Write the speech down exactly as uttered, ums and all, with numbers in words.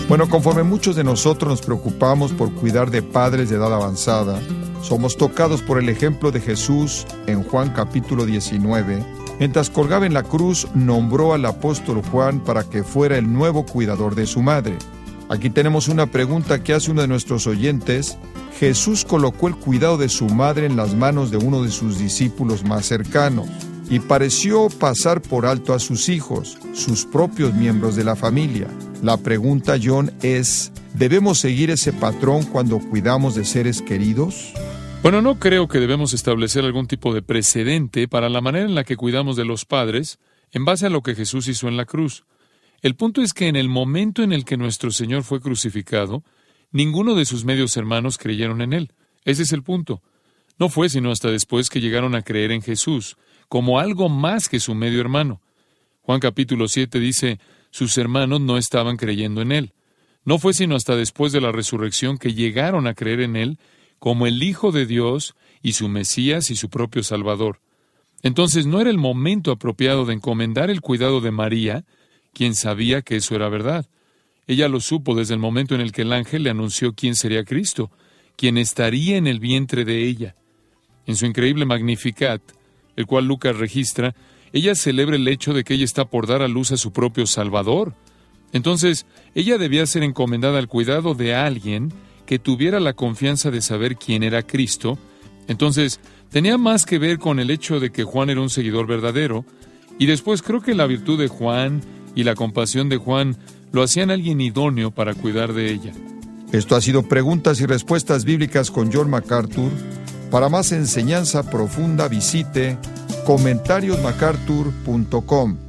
Bueno, conforme muchos de nosotros nos preocupamos por cuidar de padres de edad avanzada, somos tocados por el ejemplo de Jesús en Juan capítulo diecinueve. Mientras colgaba en la cruz, nombró al apóstol Juan para que fuera el nuevo cuidador de su madre. Aquí tenemos una pregunta que hace uno de nuestros oyentes. Jesús colocó el cuidado de su madre en las manos de uno de sus discípulos más cercanos y pareció pasar por alto a sus hijos, sus propios miembros de la familia. La pregunta, John, es, ¿debemos seguir ese patrón cuando cuidamos de seres queridos? Bueno, no creo que debemos establecer algún tipo de precedente para la manera en la que cuidamos de los padres en base a lo que Jesús hizo en la cruz. El punto es que en el momento en el que nuestro Señor fue crucificado, ninguno de sus medios hermanos creyeron en Él. Ese es el punto. No fue sino hasta después que llegaron a creer en Jesús, como algo más que su medio hermano. Juan capítulo siete dice, sus hermanos no estaban creyendo en Él. No fue sino hasta después de la resurrección que llegaron a creer en Él como el Hijo de Dios y su Mesías y su propio Salvador. Entonces no era el momento apropiado de encomendar el cuidado de María, quien sabía que eso era verdad. Ella lo supo desde el momento en el que el ángel le anunció quién sería Cristo, quien estaría en el vientre de ella. En su increíble Magnificat, el cual Lucas registra, ella celebra el hecho de que ella está por dar a luz a su propio Salvador. Entonces, ella debía ser encomendada al cuidado de alguien que tuviera la confianza de saber quién era Cristo. Entonces, tenía más que ver con el hecho de que Juan era un seguidor verdadero, y después creo que la virtud de Juan y la compasión de Juan lo hacían alguien idóneo para cuidar de ella. Esto ha sido Preguntas y Respuestas Bíblicas con John MacArthur. Para más enseñanza profunda visite comentarios macarthur punto com.